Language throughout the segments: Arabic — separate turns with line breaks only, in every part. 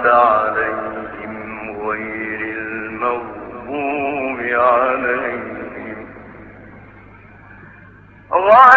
أنعمت عليهم غير المغضوب عليهم ولا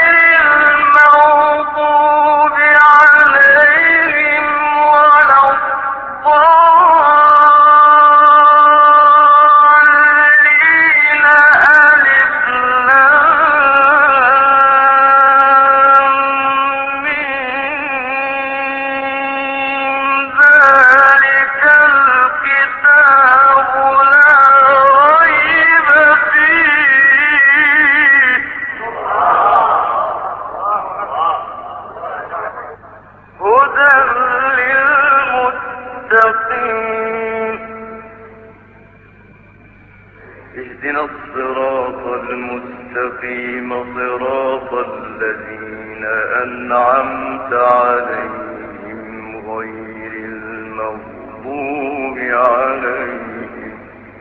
اهدنا الصراط المستقيم صراط الذين أنعمت عليهم غير المغضوب عليهم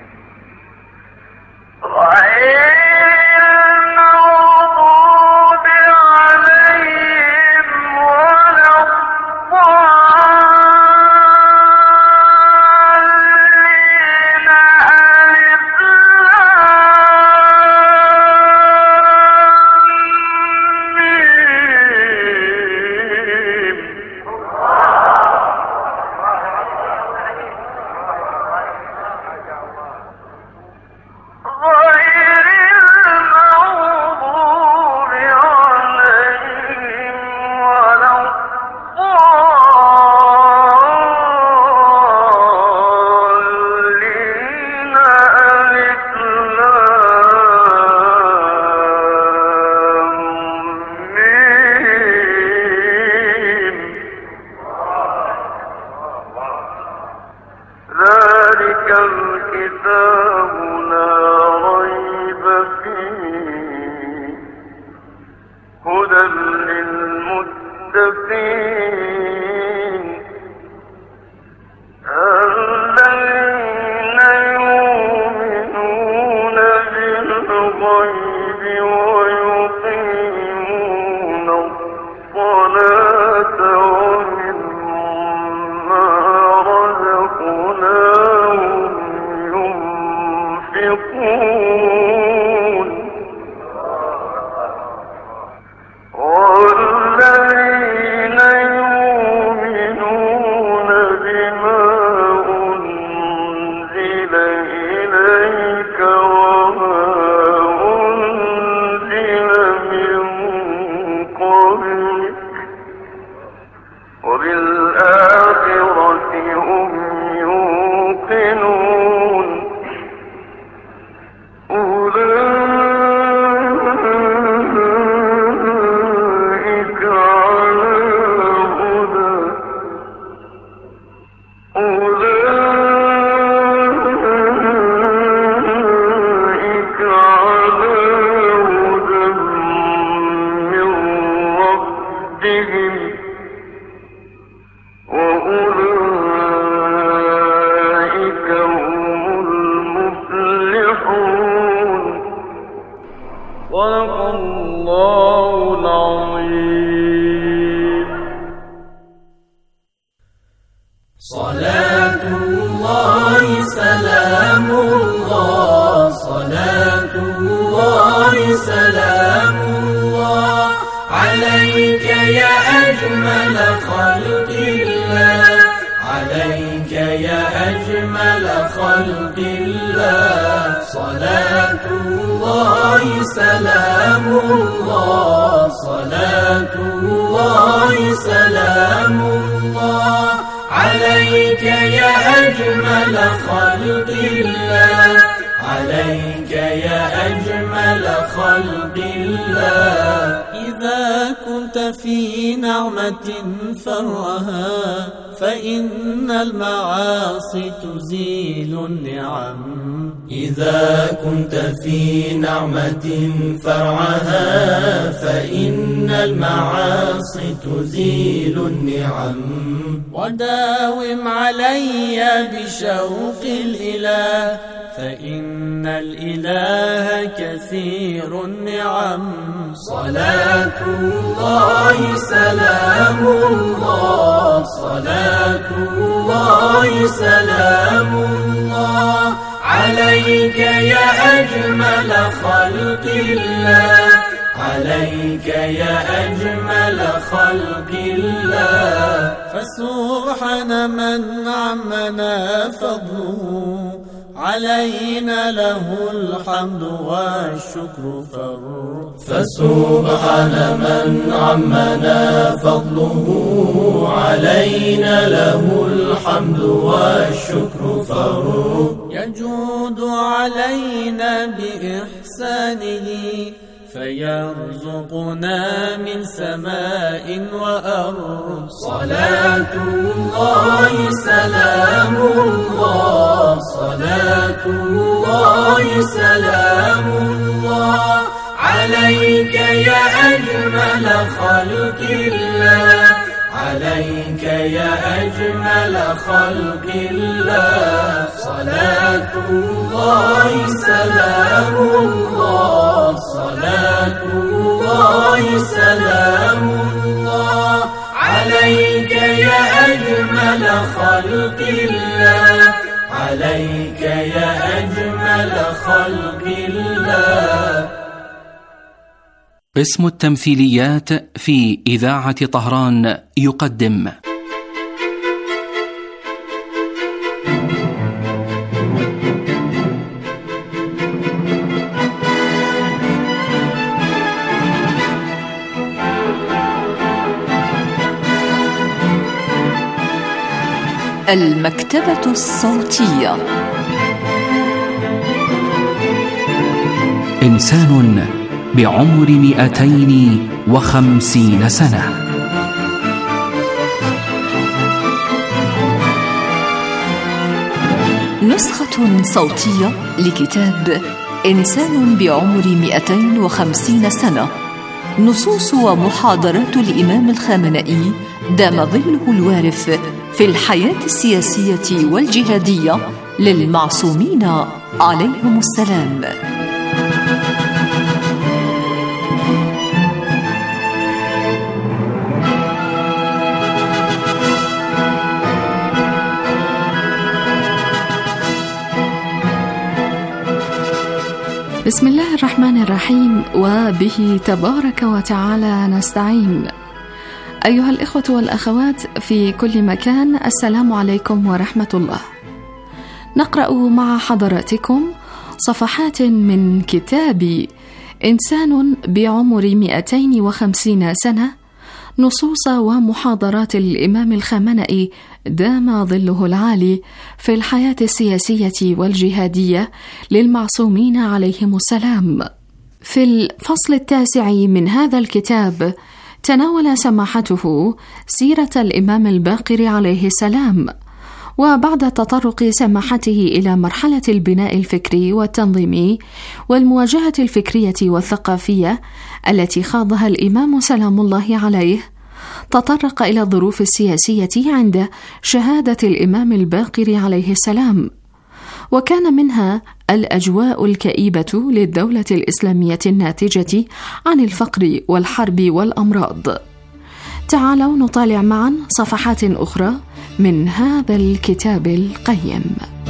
فإن المعاصي تزيل النعم إذا كنت في نعمة فرعها فإن المعاصي تزيل النعم وداوم علي بشوق الإله فإن الإله كثير النعم صلاة الله سلام الله صلاة الله سلام الله عليك يا أجمل خلق الله، عليك يا أجمل خلق الله. فسبحان من عمنا فضله، علينا له الحمد والشكر فرد. فسبحان من عمنا فضله، علينا له الحمد والشكر فرد. يجود علينا بإحسانه، فيرزقنا من سماء وأرض. صلاة الله سلام الله، صلاة الله سلام الله عليك يا أجمل خلق الله، عليك يا أجمل خلق الله. صلاة الله سلام الله، صلاة الله سلام الله عليك يا أجمل خلق الله، عليك يا أجمل خلق الله.
قسم التمثيليات في إذاعة طهران يقدم
المكتبة الصوتية.
إنسان بعمر 250 سنة.
نسخة صوتية لكتاب إنسان بعمر 250 سنة، نصوص ومحاضرات الإمام الخامنئي دام ظله الوارف في الحياة السياسية والجهادية للمعصومين عليهم السلام.
بسم الله الرحمن الرحيم، وبه تبارك وتعالى نستعين. أيها الإخوة والأخوات في كل مكان، السلام عليكم ورحمة الله. نقرأ مع حضراتكم صفحات من كتاب إنسان بعمر 250 سنة، نصوص ومحاضرات الإمام الخامنئي دام ظله العالي في الحياة السياسية والجهادية للمعصومين عليهم السلام. في الفصل 9 من هذا الكتاب تناول سماحته سيرة الإمام الباقر عليه السلام، وبعد تطرق سماحته إلى مرحلة البناء الفكري والتنظيمي والمواجهة الفكرية والثقافية التي خاضها الإمام سلام الله عليه، تطرق إلى الظروف السياسية عند شهادة الإمام الباقر عليه السلام، وكان منها الأجواء الكئيبة للدولة الإسلامية الناتجة عن الفقر والحرب والأمراض. تعالوا نطالع معا صفحات أخرى من هذا الكتاب القيم.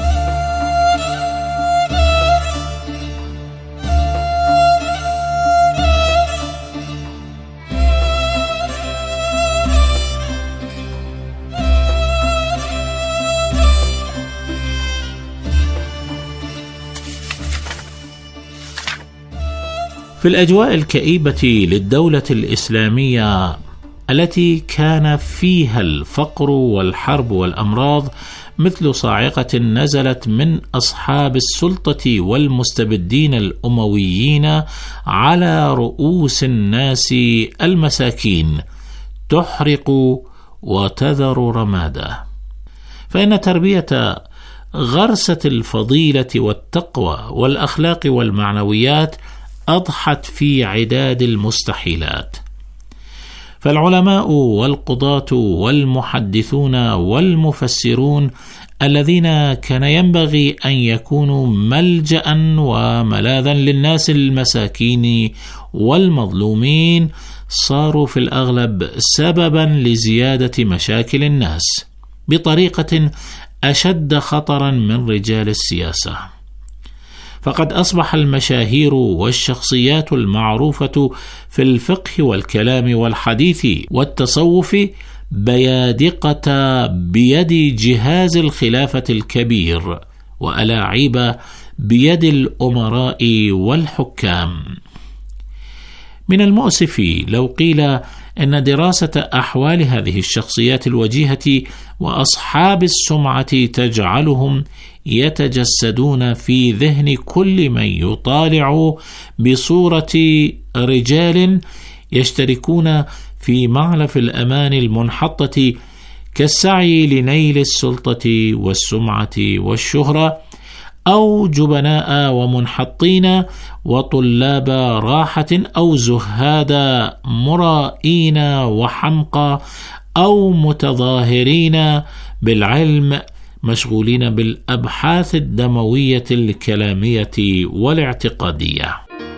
في الأجواء الكئيبة للدولة الإسلامية التي كان فيها الفقر والحرب والأمراض مثل صاعقة نزلت من أصحاب السلطة والمستبدين الأمويين على رؤوس الناس المساكين، تحرق وتذر رمادا. فإن تربية غرسة الفضيلة والتقوى والأخلاق والمعنويات أضحت في عداد المستحيلات. فالعلماء والقضاة والمحدثون والمفسرون الذين كان ينبغي أن يكونوا ملجأ وملاذا للناس المساكين والمظلومين صاروا في الأغلب سببا لزيادة مشاكل الناس بطريقة أشد خطرا من رجال السياسة، فقد أصبح المشاهير والشخصيات المعروفة في الفقه والكلام والحديث والتصوف بيادقة بيد جهاز الخلافة الكبير، وألاعيب بيد الأمراء والحكام. من المؤسف لو قيل إن دراسة أحوال هذه الشخصيات الوجيهة وأصحاب السمعة تجعلهم يتجسدون في ذهن كل من يطالع بصورة رجال يشتركون في معلف الأمان المنحطة كالسعي لنيل السلطة والسمعة والشهرة، أو جبناء ومنحطين وطلاب راحة، أو زهاد مرائين وحمقى، أو متظاهرين بالعلم مشغولين بالأبحاث الدموية الكلامية والاعتقادية.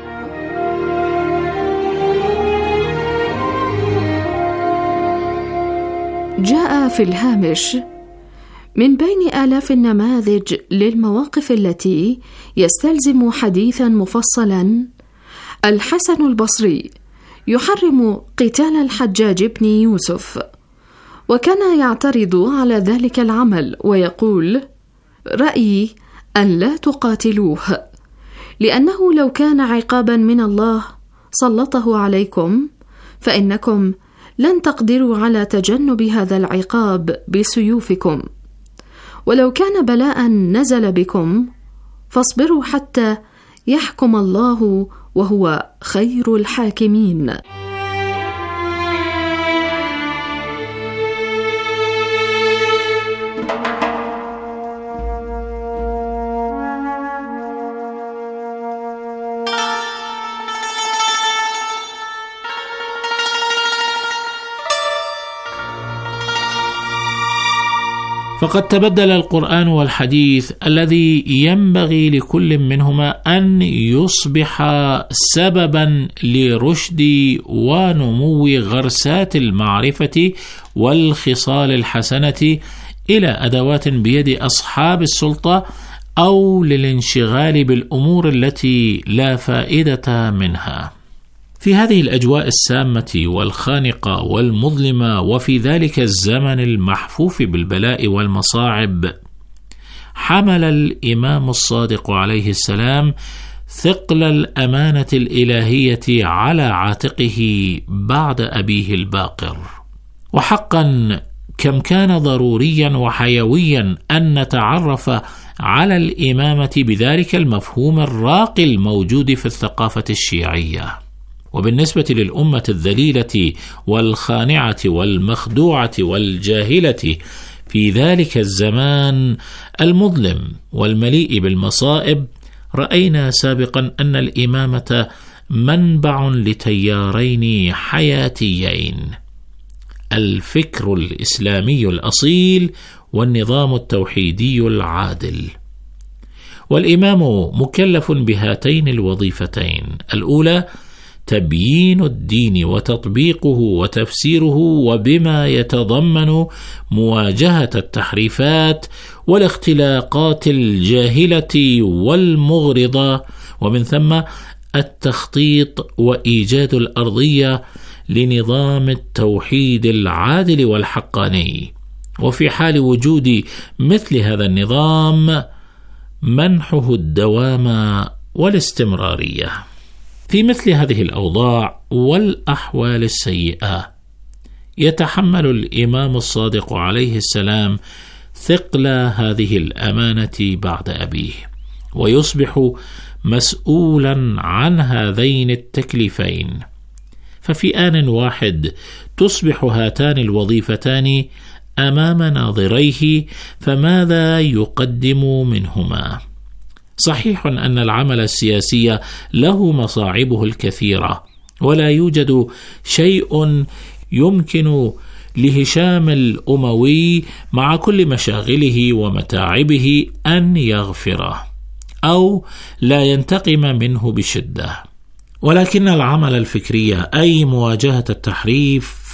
جاء في الهامش: من بين آلاف النماذج للمواقف التي يستلزم حديثا مفصلا، الحسن البصري يحرم قتال الحجاج بن يوسف، وكان يعترض على ذلك العمل ويقول: رأيي أن لا تقاتلوه، لأنه لو كان عقابا من الله سلطه عليكم فإنكم لن تقدروا على تجنب هذا العقاب بسيوفكم، ولو كان بلاء نزل بكم فاصبروا حتى يحكم الله وهو خير الحاكمين.
فقد تبدل القرآن والحديث الذي ينبغي لكل منهما أن يصبح سببا لرشد ونمو غرسات المعرفة والخصال الحسنة إلى أدوات بيد أصحاب السلطة، أو للانشغال بالأمور التي لا فائدة منها. في هذه الأجواء السامة والخانقة والمظلمة، وفي ذلك الزمن المحفوف بالبلاء والمصاعب، حمل الإمام الصادق عليه السلام ثقل الأمانة الإلهية على عاتقه بعد أبيه الباقر. وحقا كم كان ضروريا وحيويا أن نتعرف على الإمامة بذلك المفهوم الراقي الموجود في الثقافة الشيعية. وبالنسبة للأمة الذليلة والخانعة والمخدوعة والجاهلة في ذلك الزمان المظلم والمليء بالمصائب، رأينا سابقا أن الإمامة منبع لتيارين حياتيين: الفكر الإسلامي الأصيل والنظام التوحيدي العادل. والإمام مكلف بهاتين الوظيفتين: الأولى تبيين الدين وتطبيقه وتفسيره، وبما يتضمن مواجهة التحريفات والاختلاقات الجاهلة والمغرضة، ومن ثم التخطيط وإيجاد الأرضية لنظام التوحيد العادل والحقاني، وفي حال وجود مثل هذا النظام منحه الدوام والاستمرارية. في مثل هذه الأوضاع والأحوال السيئة يتحمل الإمام الصادق عليه السلام ثقل هذه الأمانة بعد أبيه، ويصبح مسؤولا عن هذين التكليفين. ففي آن واحد تصبح هاتان الوظيفتان أمام ناظريه، فماذا يقدم منهما؟ صحيح أن العمل السياسي له مصاعبه الكثيرة، ولا يوجد شيء يمكن لهشام الأموي مع كل مشاغله ومتاعبه أن يغفره أو لا ينتقم منه بشدة. ولكن العمل الفكري، أي مواجهة التحريف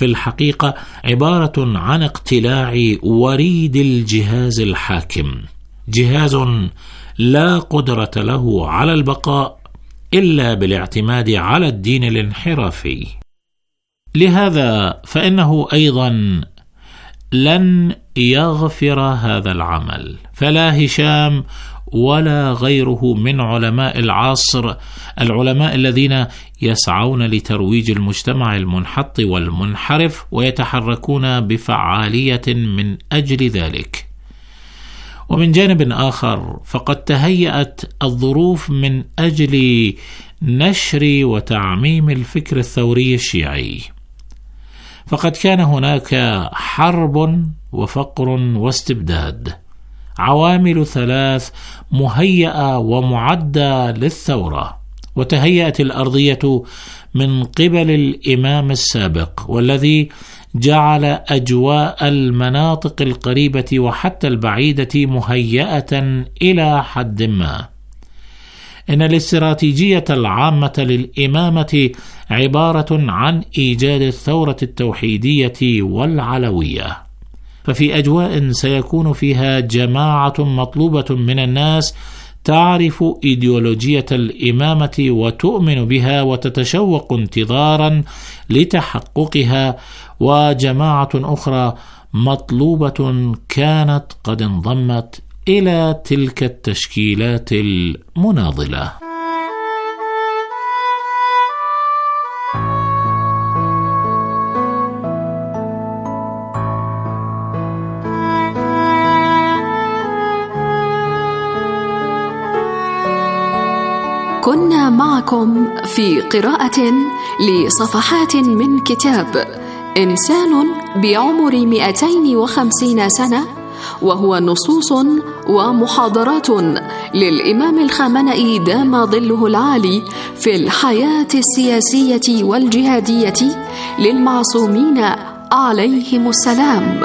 في الحقيقة عبارة عن اقتلاع وريد الجهاز الحاكم، جهاز لا قدرة له على البقاء إلا بالاعتماد على الدين الانحرافي. لهذا فإنه أيضا لن يغفر هذا العمل، فلا هشام ولا غيره من علماء العصر، العلماء الذين يسعون لترويج المجتمع المنحط والمنحرف ويتحركون بفعالية من أجل ذلك. ومن جانب آخر فقد تهيأت الظروف من أجل نشر وتعميم الفكر الثوري الشيعي، فقد كان هناك حرب وفقر واستبداد، عوامل ثلاث مهيئة ومعدة للثورة، وتهيأت الأرضية من قبل الإمام السابق، والذي جعل أجواء المناطق القريبة وحتى البعيدة مهيئة إلى حد ما. إن الاستراتيجية العامة للإمامة عبارة عن إيجاد الثورة التوحيدية والعلوية، ففي أجواء سيكون فيها جماعة مطلوبة من الناس تعرف إيديولوجية الإمامة وتؤمن بها وتتشوق انتظارا لتحققها، وجماعة أخرى مطلوبة كانت قد انضمت إلى تلك التشكيلات المناضلة.
كنا معكم في قراءة لصفحات من كتاب إنسان بعمر 250 سنة، وهو نصوص ومحاضرات للإمام الخامنئي دام ظله العالي في الحياة السياسية والجهادية للمعصومين عليهم السلام.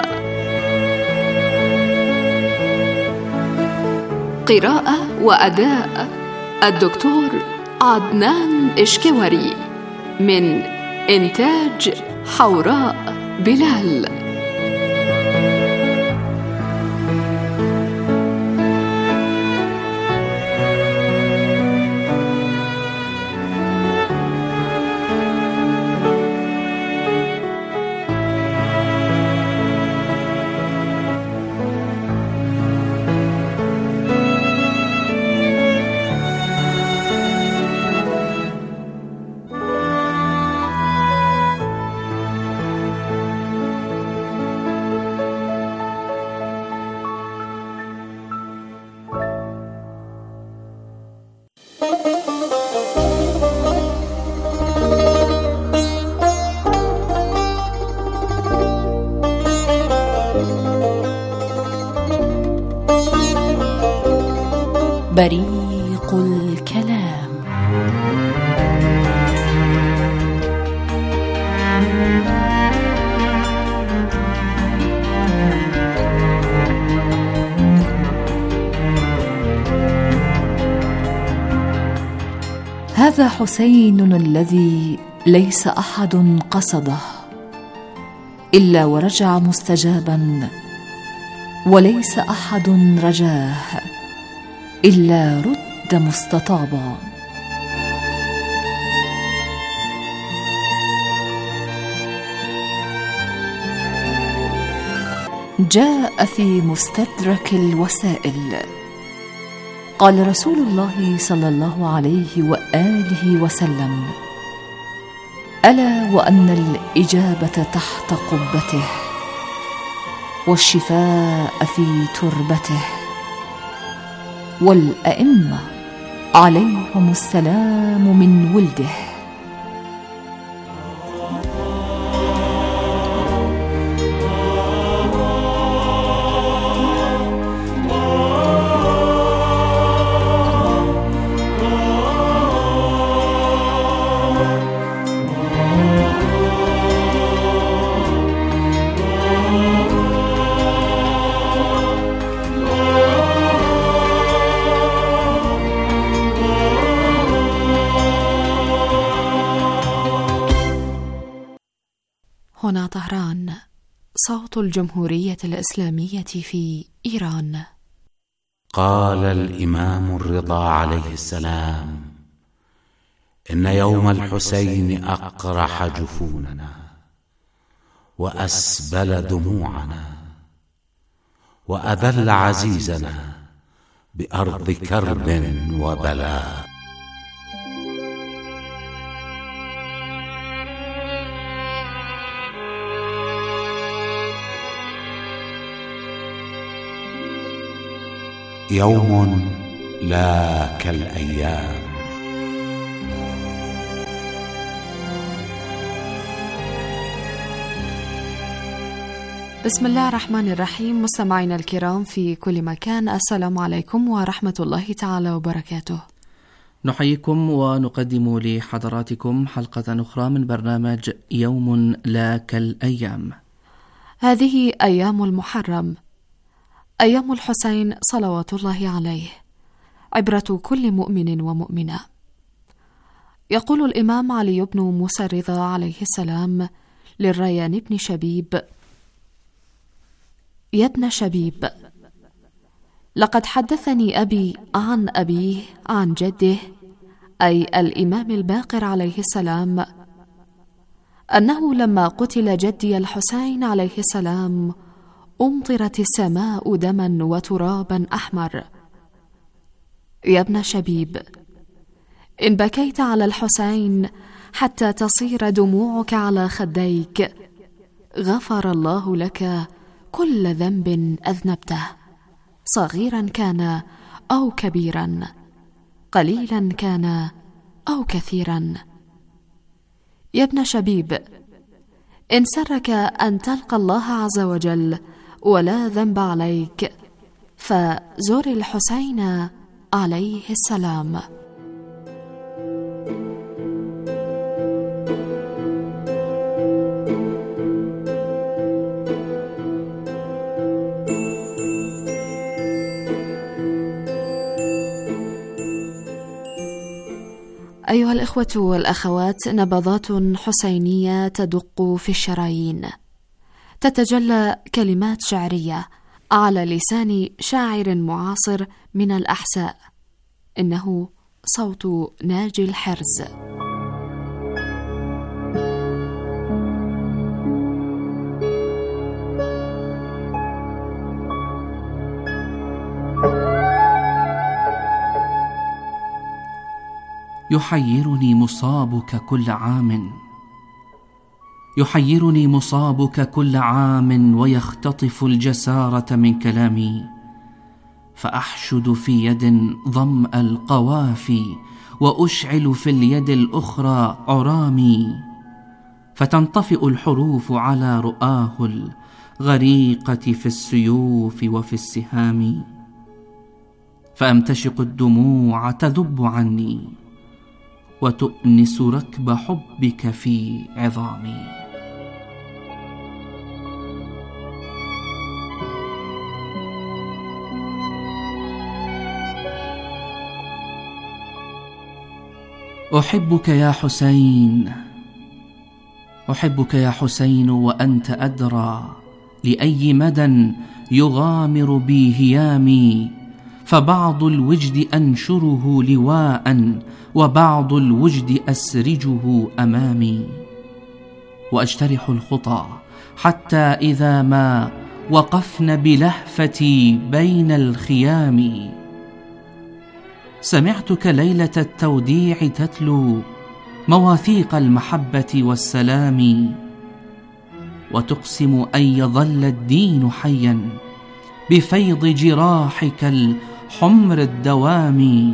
قراءة وأداء الدكتور عدنان إشكوري، من إنتاج حوراء بلال. بريق الكلام. هذا حسين الذي ليس أحد قصده إلا ورجع مستجابا، وليس أحد رجاه إلا رد مستطابا. جاء في مستدرك الوسائل. قال رسول الله صلى الله عليه وآله وسلم: ألا وأن الإجابة تحت قبته، والشفاء في تربته، والأئمة عليهم السلام من ولده. هنا طهران، صوت الجمهورية الإسلامية في إيران.
قال الإمام الرضا عليه السلام: إن يوم الحسين أقرح جفوننا وأسبل دموعنا وأذل عزيزنا بأرض كرب وبلاء. يوم لا كالأيام.
بسم الله الرحمن الرحيم. مستمعينا الكرام في كل مكان، السلام عليكم ورحمة الله تعالى وبركاته.
نحييكم ونقدم لحضراتكم حلقة أخرى من برنامج يوم لا كالأيام.
هذه أيام المحرم، أيام الحسين صلوات الله عليه، عبرة كل مؤمن ومؤمنة. يقول الإمام علي بن موسى الرضا عليه السلام للريان بن شبيب: يا ابن شبيب، لقد حدثني أبي عن أبيه عن جده، أي الإمام الباقر عليه السلام، أنه لما قتل جدي الحسين عليه السلام أمطرت السماء دما وترابا أحمر. يا ابن شبيب، إن بكيت على الحسين حتى تصير دموعك على خديك، غفر الله لك كل ذنب أذنبته، صغيرا كان أو كبيرا، قليلا كان أو كثيرا. يا ابن شبيب، إن سرك أن تلقى الله عز وجل ولا ذنب عليك، فزر الحسين عليه السلام. أيها الإخوة والأخوات، نبضات حسينية تدق في الشرايين، تتجلى كلمات شعرية على لسان شاعر معاصر من الأحساء، إنه صوت ناجي الحرز.
يحيرني مصابك كل عام، يحيرني مصابك كل عام، ويختطف الجسارة من كلامي، فأحشد في يد ظمأ القوافي، وأشعل في اليد الأخرى عرامي، فتنطفئ الحروف على رؤاه الغريقة في السيوف وفي السهام، فأمتشق الدموع تذب عني، وتؤنس ركب حبك في عظامي. أحبك يا حسين، أحبك يا حسين، وأنت أدرى لأي مدى يغامر بي هيامي، فبعض الوجد أنشره لواء، وبعض الوجد أسرجه أمامي، وأجترح الخطى حتى إذا ما وقفن بلهفتي بين الخيام، سمعتك ليلة التوديع تتلو مواثيق المحبة والسلام، وتقسم أن يظل الدين حيا بفيض جراحك الحمر الدوام.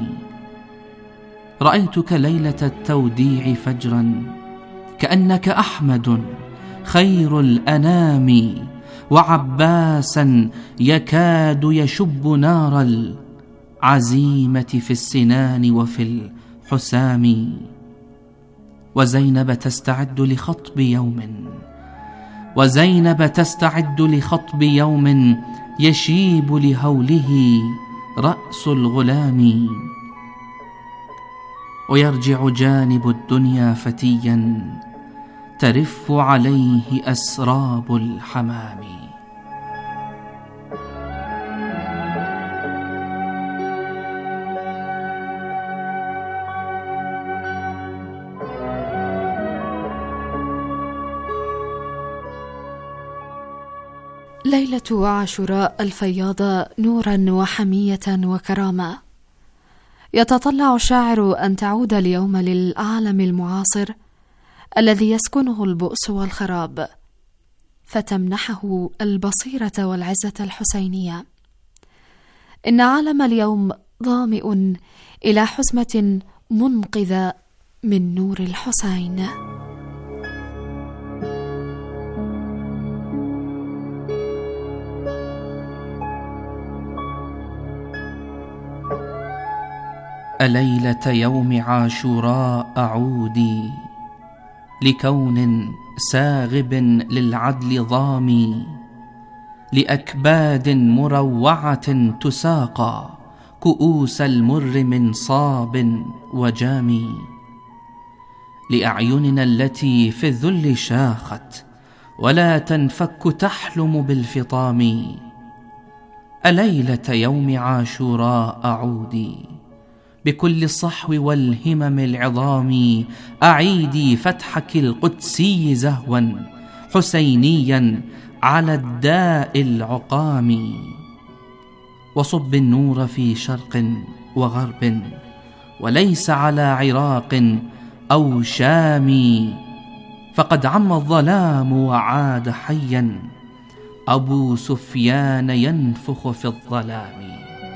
رأيتك ليلة التوديع فجرا كأنك أحمد خير الأنام، وعباسا يكاد يشب نار العزيمة في السنان وفي الحسام، وزينب تستعد لخطب يوم، وزينب تستعد لخطب يوم يشيب لهوله رأس الغلام، ويرجع جانب الدنيا فتيا ترف عليه أسراب الحمام.
ليلة عاشوراء الفياضة نورا وحمية وكرامة. يتطلع الشاعر أن تعود اليوم للعالم المعاصر الذي يسكنه البؤس والخراب، فتمنحه البصيرة والعزة الحسينية. إن عالم اليوم ظامئ إلى حزمة منقذة من نور الحسين.
أليلة يوم عاشوراء أعودي لكون ساغب للعدل ضامي، لأكباد مروعة تساقى كؤوس المر من صاب وجامي، لأعيننا التي في الذل شاخت ولا تنفك تحلم بالفطام. أليلة يوم عاشوراء أعودي بكل الصحو والهمم العظام، أعيدي فتحك القدسي زهوا حسينيا على الداء العقام، وصب النور في شرق وغرب وليس على عراق أو شام، فقد عم الظلام وعاد حيا أبو سفيان ينفخ في الظلام.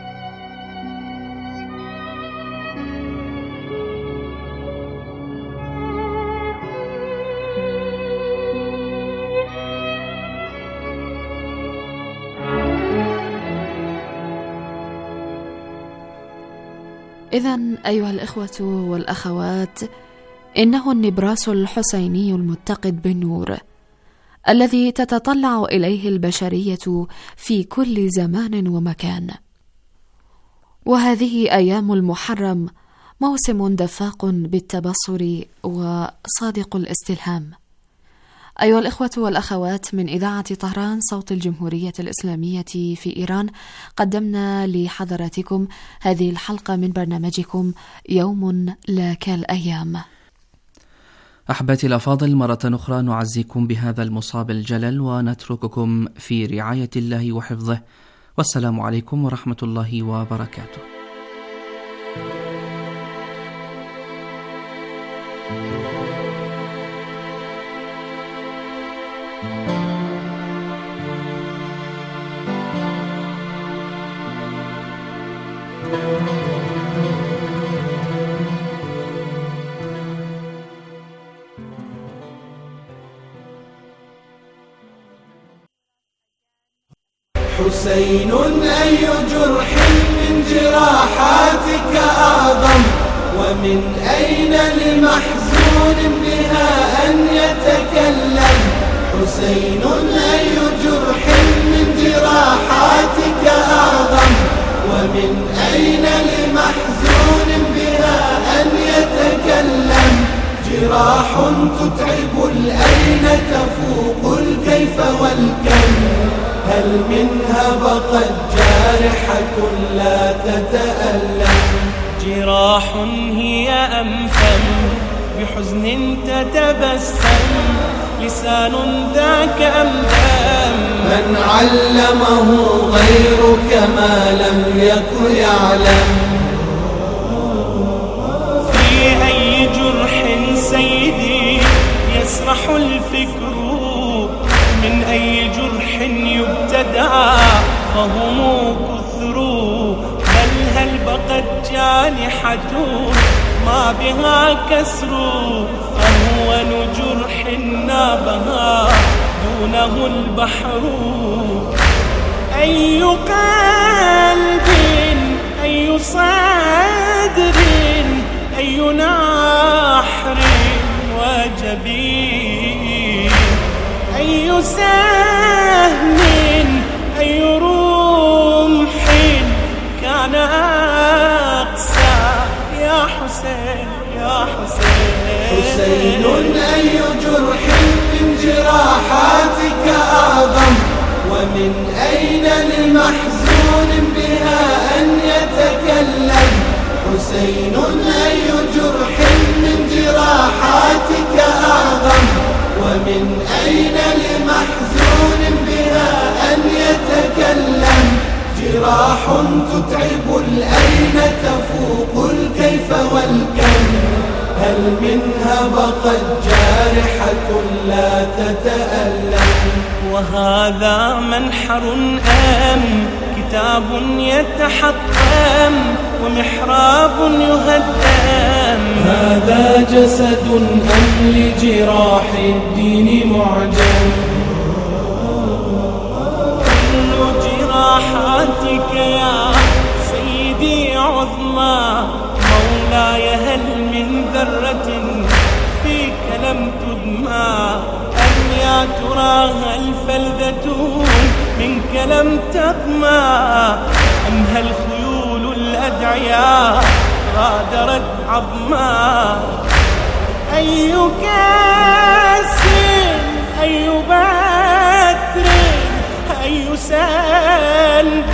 إذن أيها الإخوة والأخوات، إنه النبراس الحسيني المتقد بالنور الذي تتطلع إليه البشرية في كل زمان ومكان. وهذه أيام المحرم موسم دفاق بالتبصر وصادق الاستلهام. أيها الإخوة والأخوات، من إذاعة طهران صوت الجمهورية الإسلامية في إيران، قدمنا لحضراتكم هذه الحلقة من برنامجكم يوم لا كالأيام.
أحبتي الأفاضل، مرة أخرى نعزيكم بهذا المصاب الجلل ونترككم في رعاية الله وحفظه، والسلام عليكم ورحمة الله وبركاته.
حسين أي جرح من جراحاتك أعظم، ومن أين لمحزون بها أن يتكلم. حسين أي جرح من جراحاتك أعظم، ومن أين لمحزون بها أن يتكلم. جراح تتعب الأين تفوق الكيف والكم، هل منها بقت جارحة لا تتألم.
جراح هي أنفم بحزن تتبسم، لسان ذاك أمدام.
من علمه غيرك ما لم يكن يعلم.
في أي جرح سيدي يسرح الفكر، من أي جرح يبتدع فهم كثر. بل هل بقت جانحة ما بها كسر، أهون جرح نابها دونه البحر. أي قلب أي صدر أي نحر وجبين، أي سهم أي رمح كان أقسى. يا حسين يا حسين.
حسين أي جرح جراحاتك أعظم؟ ومن أين لمحزون بها أن يتكلم؟ حسين أي جرح من جراحاتك أعظم؟ ومن أين لمحزون بها أن يتكلم؟ جراح تتعب الأين تفوق الكيف والكم؟ هل منها بقت جارحة لا تتألم؟
وهذا منحر أم كتاب يتحطم ومحراب يهدم؟
هذا جسد أم لجراح الدين معجم؟
كل جراحاتك يا سيدي عظمى مولاي، هل من ذرة فيك لم تدمى؟ أم يا ترى هل فلذة منك لم تظمى؟ أم هل خيول الأدعياء غادرت عظما؟ أي كاس أي بتر أي سلب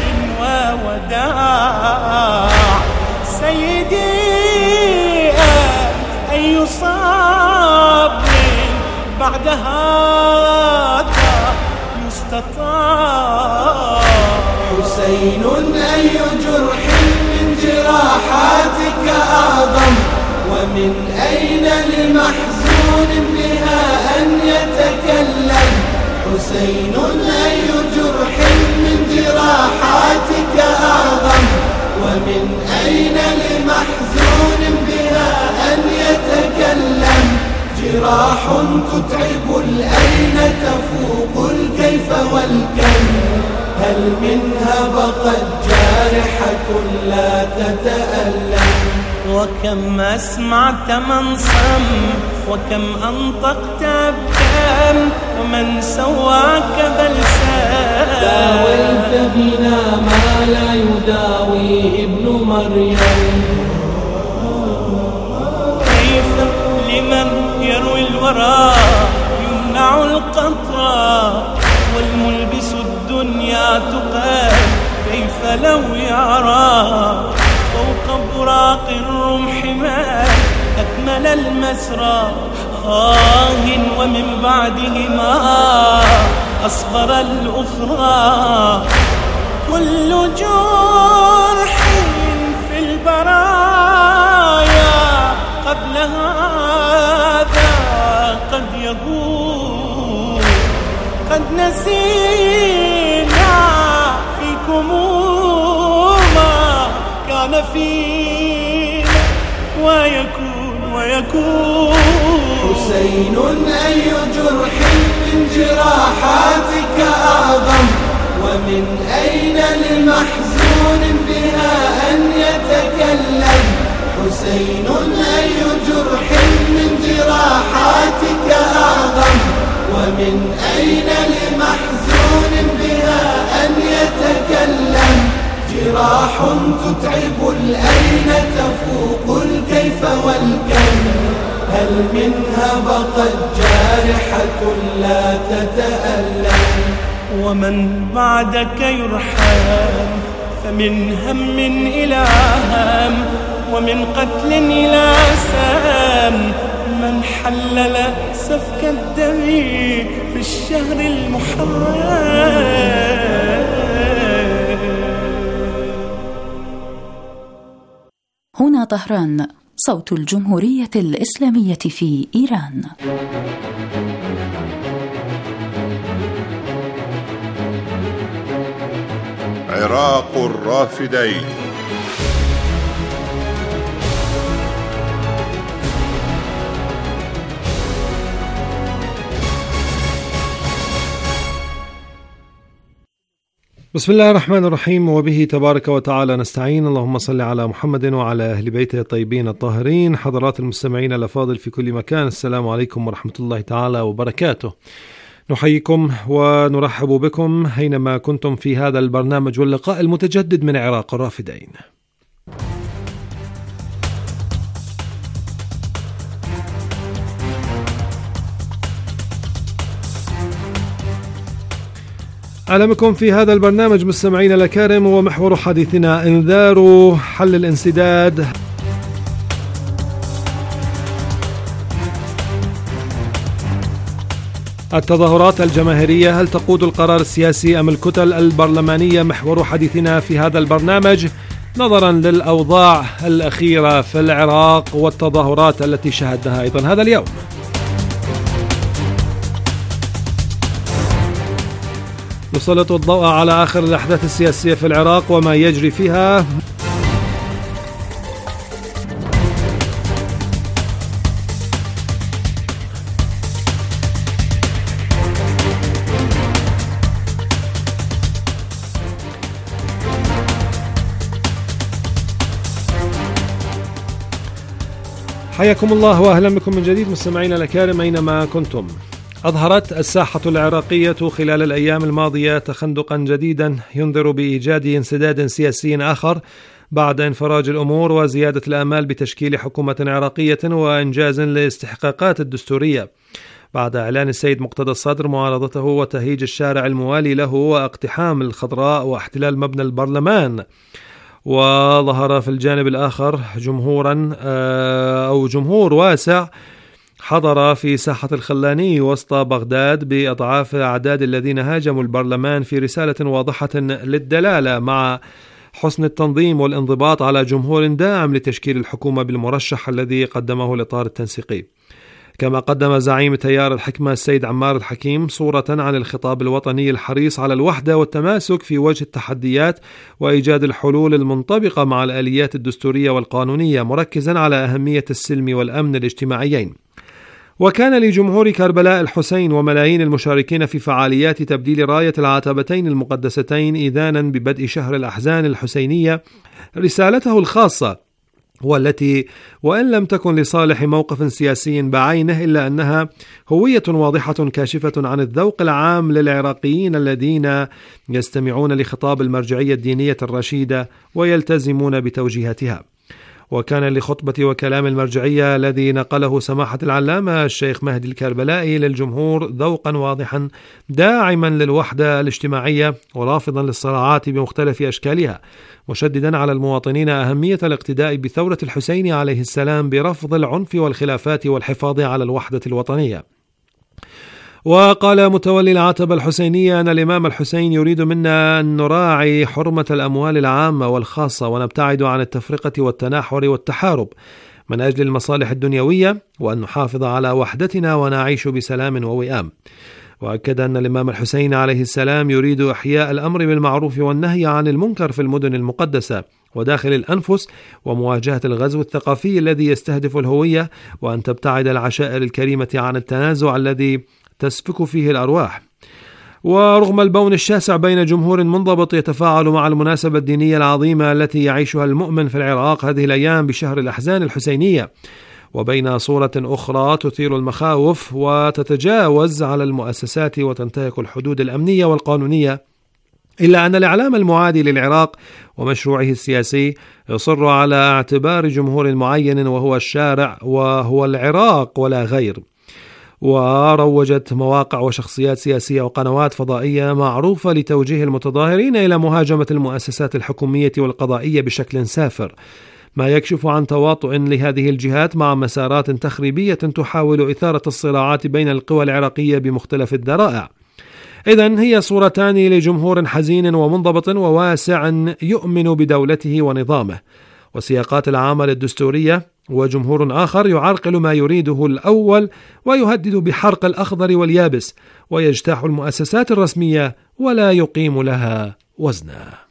ووداع سيدي، أي صبر بعد هذا يستطاع؟
حسين أي جرح من جراحاتك أعظم؟ ومن أين لمحزون بها أن يتكلم؟ حسين أي جرح من جراحاتك أعظم؟ ومن أين لمحزون بها أن يتكلم؟ جراح تتعب الأين تفوق الكيف والكم؟ هل منها بقت جارحة لا تتألم؟
وكم أسمعت من صم وكم أنطقت أبكام ومن سواك بلسام؟
داويت بنا ما لا يداويه ابن مريم.
كيف لمن يروي الورى يمنع القطرة والملبس الدنيا تقال؟ كيف لو يرى فوق براق الرمح ما أكمل المسرى؟ ومن بعدهما أصبر الأخرى. كل جرح في البرايا قبل هذا قد يبور. قد نسينا فيكم ما كان فينا ويكون.
حسين أي جرح من جراحاتك أعظم؟ ومن أين لمحزون بها أن يتكلم؟ حسين أي جرح من جراحاتك أعظم؟ ومن أين لمحزون بها أن يتكلم؟ جراح تتعب الأين تفوق الكيف والكم؟ هل منها بقت جارحة لا تتألم؟
ومن بعدك يرحم فمن هم إلى هم ومن قتل إلى سام. من حلل سفك الدم في الشهر المحرم.
هنا طهران، صوت الجمهورية الإسلامية في إيران.
عراق الرافدين.
بسم الله الرحمن الرحيم، وبه تبارك وتعالى نستعين. اللهم صل على محمد وعلى أهل بيته الطيبين الطاهرين. حضرات المستمعين الأفاضل في كل مكان، السلام عليكم ورحمة الله تعالى وبركاته. نحييكم ونرحب بكم أينما كنتم في هذا البرنامج واللقاء المتجدد من عراق الرافدين. أهلا بكم في هذا البرنامج مستمعينا الأكارم، ومحور حديثنا إنذار حل الانسداد. التظاهرات الجماهيرية هل تقود القرار السياسي أم الكتل البرلمانية؟ محور حديثنا في هذا البرنامج نظرا للأوضاع الأخيرة في العراق والتظاهرات التي شهدناها أيضا هذا اليوم. نسلط الضوء على آخر الأحداث السياسية في العراق وما يجري فيها. حياكم الله وأهلا بكم من جديد مستمعينا الأكارم أينما كنتم. أظهرت الساحة العراقية خلال الأيام الماضية تخندقا جديدا ينذر بإيجاد انسداد سياسي آخر بعد انفراج الأمور وزيادة الآمال بتشكيل حكومة عراقية وإنجاز للاستحقاقات الدستورية، بعد إعلان السيد مقتدى الصدر معارضته وتهيج الشارع الموالي له واقتحام الخضراء واحتلال مبنى البرلمان. وظهر في الجانب الآخر جمهور واسع حضر في ساحة الخلاني وسط بغداد بأضعاف أعداد الذين هاجموا البرلمان في رسالة واضحة للدلالة مع حسن التنظيم والانضباط على جمهور داعم لتشكيل الحكومة بالمرشح الذي قدمه الإطار التنسيقي. كما قدم زعيم تيار الحكمة السيد عمار الحكيم صورة عن الخطاب الوطني الحريص على الوحدة والتماسك في وجه التحديات وإيجاد الحلول المنطبقة مع الآليات الدستورية والقانونية، مركزا على أهمية السلم والأمن الاجتماعيين. وكان لجمهور كربلاء الحسين وملايين المشاركين في فعاليات تبديل راية العتبتين المقدستين إذانا ببدء شهر الأحزان الحسينية رسالته الخاصة، والتي وإن لم تكن لصالح موقف سياسي بعينه إلا أنها هوية واضحة كاشفة عن الذوق العام للعراقيين الذين يستمعون لخطاب المرجعية الدينية الرشيدة ويلتزمون بتوجيهاتها. وكان لخطبة وكلام المرجعية الذي نقله سماحة العلامة الشيخ مهدي الكربلائي للجمهور ذوقا واضحا داعما للوحدة الاجتماعية ورافضا للصراعات بمختلف أشكالها، مشددا على المواطنين أهمية الاقتداء بثورة الحسين عليه السلام برفض العنف والخلافات والحفاظ على الوحدة الوطنية. وقال متولي العتبة الحسينية أن الإمام الحسين يريد منا أن نراعي حرمة الأموال العامة والخاصة ونبتعد عن التفرقة والتناحر والتحارب من أجل المصالح الدنيوية، وأن نحافظ على وحدتنا ونعيش بسلام ووئام. وأكد أن الإمام الحسين عليه السلام يريد إحياء الأمر بالمعروف والنهي عن المنكر في المدن المقدسة وداخل الأنفس ومواجهة الغزو الثقافي الذي يستهدف الهوية، وأن تبتعد العشائر الكريمة عن التنازع الذي تسفك فيه الأرواح. ورغم البون الشاسع بين جمهور منضبط يتفاعل مع المناسبة الدينية العظيمة التي يعيشها المؤمن في العراق هذه الأيام بشهر الأحزان الحسينية، وبين صورة أخرى تثير المخاوف وتتجاوز على المؤسسات وتنتهك الحدود الأمنية والقانونية، إلا أن الإعلام المعادي للعراق ومشروعه السياسي يصر على اعتبار جمهور معين وهو الشارع وهو العراق ولا غير. وروجت مواقع وشخصيات سياسية وقنوات فضائية معروفة لتوجيه المتظاهرين إلى مهاجمة المؤسسات الحكومية والقضائية بشكل سافر، ما يكشف عن تواطؤ لهذه الجهات مع مسارات تخريبية تحاول إثارة الصراعات بين القوى العراقية بمختلف الذرائع. إذن هي صورتان لجمهور حزين ومنضبط وواسع يؤمن بدولته ونظامه وسياقات العمل الدستورية، وجمهور آخر يعرقل ما يريده الأول ويهدد بحرق الأخضر واليابس ويجتاح المؤسسات الرسمية ولا يقيم لها وزنا.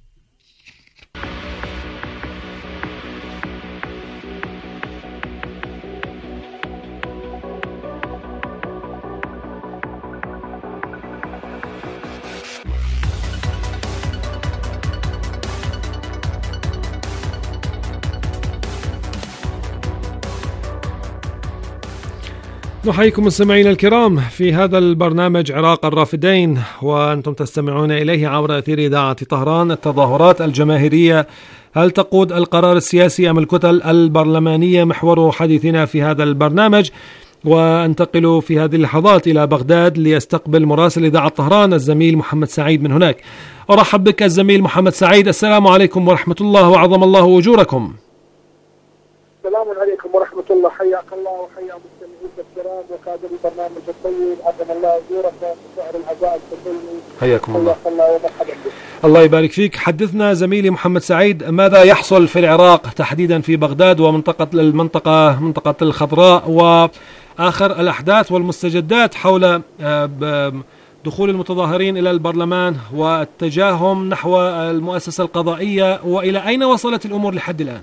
نحييكم مستمعينا الكرام في هذا البرنامج عراق الرافدين، وأنتم تستمعون إليه عبر أثير إذاعة طهران. التظاهرات الجماهيرية هل تقود القرار السياسي أم الكتل البرلمانية؟ محور حديثنا في هذا البرنامج. وأنتقل في هذه اللحظات إلى بغداد لأستقبل مراسل إذاعة طهران الزميل محمد سعيد من هناك. أرحب بك الزميل محمد سعيد. السلام عليكم ورحمة الله وعظم الله أجوركم.
السلام عليكم ورحمة الله، حياك الله وحيا مستمعيك الكرام وكادر البرنامج الطيب، عظم الله أجورك وشعر العزاء الفضيلي.
حياكم الله.
ومرحبا بك.
الله يبارك فيك. حدثنا زميلي محمد سعيد، ماذا يحصل في العراق تحديدا في بغداد ومنطقة الخضراء، وآخر الأحداث والمستجدات حول دخول المتظاهرين إلى البرلمان واتجاههم نحو المؤسسة القضائية، وإلى أين وصلت الأمور لحد الآن؟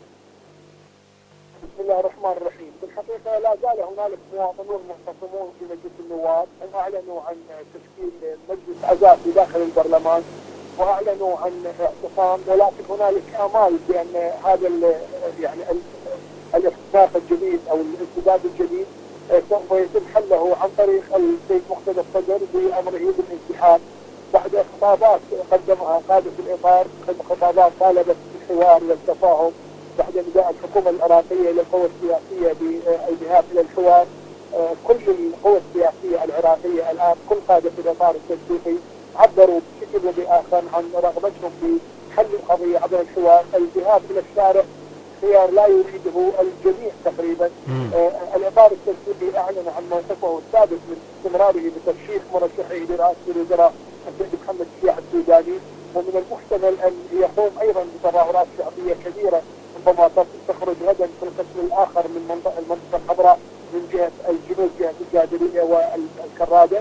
بسم الله الرحمن الرحيم. في الحقيقة لا زال هنالك مواطنون معتصمون في مجلس النواب، أعلنوا عن تشكيل مجلس عزاء في داخل البرلمان، وأعلنوا عن اعتصام، ولكن هنالك آمال بأن هذا يعني الاختلاف الجديد أو الانسداد الجديد سوف يتم حله عن طريق السيد مقتدى الصدر بأمره بالانسحاب بعد خطابات قدمها قادة الإطار، خطابات طالبت بالحوار والتفاهم بعد نداء الحكومة العراقية للقوى السياسية بالذهاب إلى الحوار. كل القوى السياسية العراقية الآن، كل قادة الإطار التنسيقي عبروا بشكل وبآخر عن رغبتهم بحل القضية عبر الحوار. الذهاب إلى الشارع خيار لا يريده الجميع تقريبا. الإطار التنسيقي أعلن عن موقفه الثابت من استمراره بترشيح مرشحه لرئاسة الوزراء السيد محمد الشيع السوداني، ومن المحتمل أن يقوم أيضا بتظاهرات شعبية كبيرة ربما تخرج غدا في القسم الآخر من المنطقة الخضراء من جهة الجنوب، جهة الجادرية والكرادة،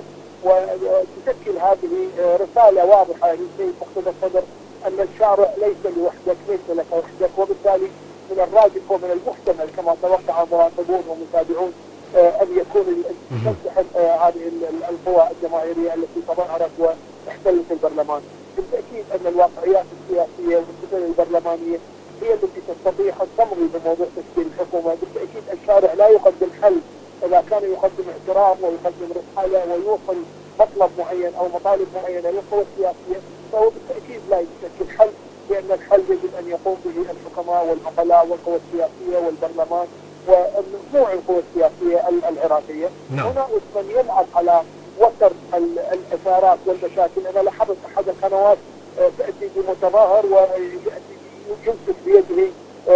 وتشكل هذه رسالة واضحة للسيد مقتدى الصدر أن الشارع ليس لوحدك، ليس لك وحدك، وبالتالي من الراجح ومن المحتمل كما توقع مراقبون ومتابعون أن يكون تنسحب هذه القوى الجماهيرية التي تظاهرت واحتلت البرلمان. بالتأكيد أن الواقعيات السياسية والسبل البرلمانية هي التي تستطيع أن تمضي بموضوع تشكيل الحكومة. بالتأكيد الشارع لا يقدم حل إذا كان يقدم اعتراض ويقدم رسالة ويوصل مطلب معين أو مطالب معينة للقوى السياسية، فهو بالتأكيد لا يشكل حل، لأن الحل يجب أن يقوم به الحكماء والعقلاء والقوى السياسية والبرلمان ومجموع القوى السياسية العراقية. هنا من يلعب على وتر الإثارات والمشاكل. أنا لاحظت أحد القنوات تأتي بمتظاهر ويأتي يمسك بيده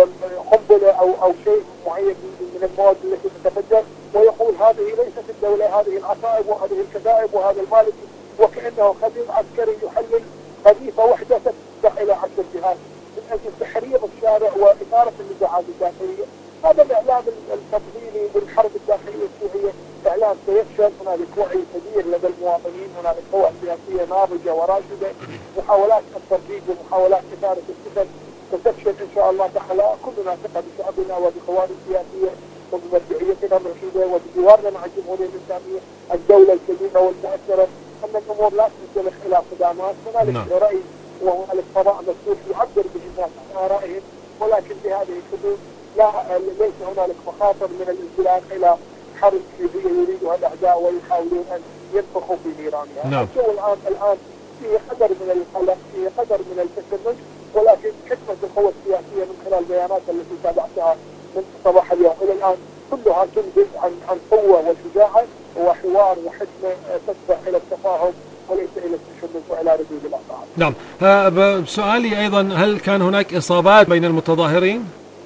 قنبلة أو شيء معين من المواد التي تتفجر ويقول هذه ليست الدولة، هذه العصائب وهذه الكتائب وهذا المالك، وكأنه خبير عسكري يحلل قذيفة واحدة تفتح إلى 10 جهات من أجل تحرير الشارع وإثارة النزاعات الداخلية. هذا الإعلام التفضيلي بالحرب الداخلية السورية إعلام سيفشل. هنالك وعي كبير لدى المواطنين، هنالك قوى سياسية ناضجة وراشدة، محاولات الترديد ومحاولات إثارة الفتن ستفشل إن شاء الله تعالى. كلنا ثقة بشعبنا وبقوانين السياسية وبمرجعيتنا الرشيدة وبجوارنا مع الجمهورية الإسلامية الدولة الكبيرة والمؤثرة، أن الأمور لا تنزلق إلى صدامات. هنالك رأي وهنالك فضاء مفتوح يعبر به الناس عن آرائهم، ولكن بهذه الحدود ليس هنالك مخاطر من الانزلاق إلى حرب يريدها الأعداء ويحاولون أن ينفخوا في نيرانها. الجو الآن فيه قدر من القلق، فيه قدر من التشنج، ولكن حكمة القوى السياسية من خلال البيانات التي تابعتها من صباح اليوم إلى الآن كلها تنبئ عن قوة وشجاعة وحوار وحكمة تدفع إلى التفاهم وليس إلى التشنج وإلى ردود الأفعال.
نعم. سؤالي أيضا، هل كان هناك إصابات بين المتظاهرين؟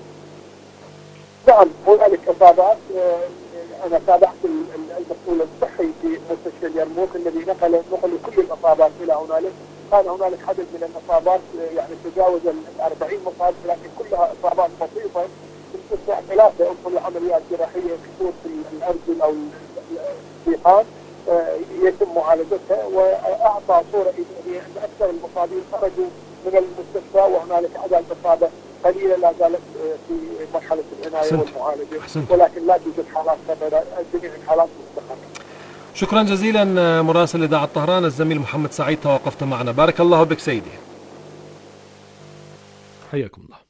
نعم هنالك إصابات. أنا تابعت المسؤول الصحي في مستشفى اليرموك الذي نقل كل الإصابات إلى هنالك. كان هنالك عدد من الإصابات يعني تجاوز 40 مصاب، لكن كلها إصابات بسيطة باستثناء 3 أدخلوا عمليات جراحية كسور في الأرجل أو السيقان يتم معالجتها، وأعطى صورة إيجابية أن أكثر المصابين خرجوا من المستشفى وهنالك عدد إصابة قليلة لا زالت في مرحلة العناية والمعالجة، ولكن لا توجد حالات خطيرة، جميع الحالات مستقرة.
شكرا جزيلا مراسل إذاعة طهران الزميل محمد سعيد، توقفت معنا. بارك الله بك سيدي. حياكم الله.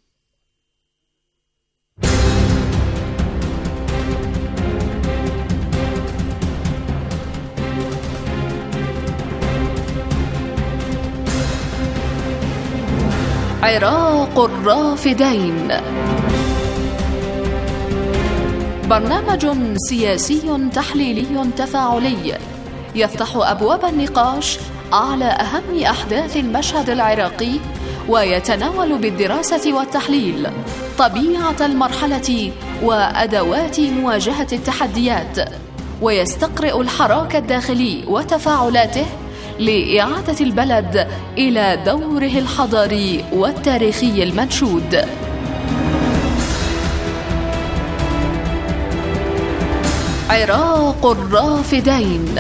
عراق الرافدين.
برنامج سياسي تحليلي تفاعلي يفتح أبواب النقاش على أهم أحداث المشهد العراقي، ويتناول بالدراسة والتحليل طبيعة المرحلة وأدوات مواجهة التحديات، ويستقرئ الحراك الداخلي وتفاعلاته لإعادة البلد إلى دوره الحضاري والتاريخي المنشود. عراق الرافدين.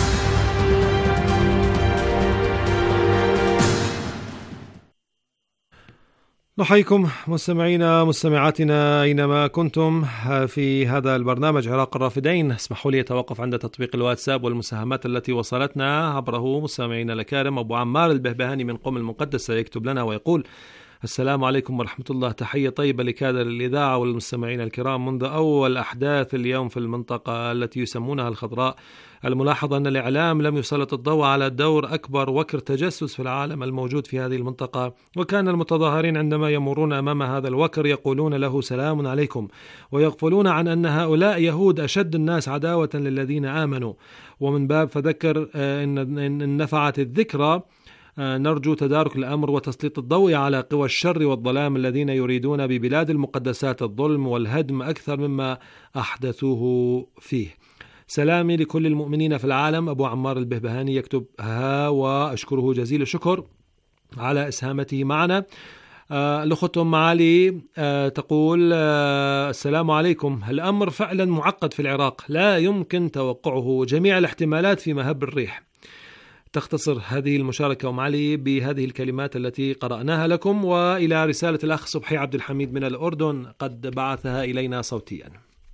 نحييكم مستمعينا مستمعاتنا أينما كنتم في هذا البرنامج عراق الرافدين. اسمحوا لي أتوقف عند تطبيق الواتساب والمساهمات التي وصلتنا عبره. مستمعينا الكرام، أبو عمار البهبهاني من قم المقدسة يكتب لنا ويقول: السلام عليكم ورحمة الله، تحية طيبة لكادر الإذاعة والمستمعين الكرام. منذ أول أحداث اليوم في المنطقة التي يسمونها الخضراء، الملاحظ أن الإعلام لم يسلط الضوء على دور أكبر وكر تجسس في العالم الموجود في هذه المنطقة، وكان المتظاهرين عندما يمرون أمام هذا الوكر يقولون له سلام عليكم، ويغفلون عن أن هؤلاء يهود أشد الناس عداوة للذين آمنوا. ومن باب فذكر إن نفعت الذكرى، نرجو تدارك الأمر وتسليط الضوء على قوى الشر والظلام الذين يريدون ببلاد المقدسات الظلم والهدم أكثر مما أحدثوه فيه. سلامي لكل المؤمنين في العالم. أبو عمار البهبهاني يكتب وأشكره جزيل الشكر على إسهامته معنا. الأخت أم علي تقول: السلام عليكم، الأمر فعلا معقد في العراق، لا يمكن توقعه، جميع الاحتمالات في مهب الريح. تختصر هذه المشاركة أم علي بهذه الكلمات التي قرأناها لكم، وإلى رسالة الأخ صبحي عبد الحميد من الأردن قد بعثها إلينا صوتيا.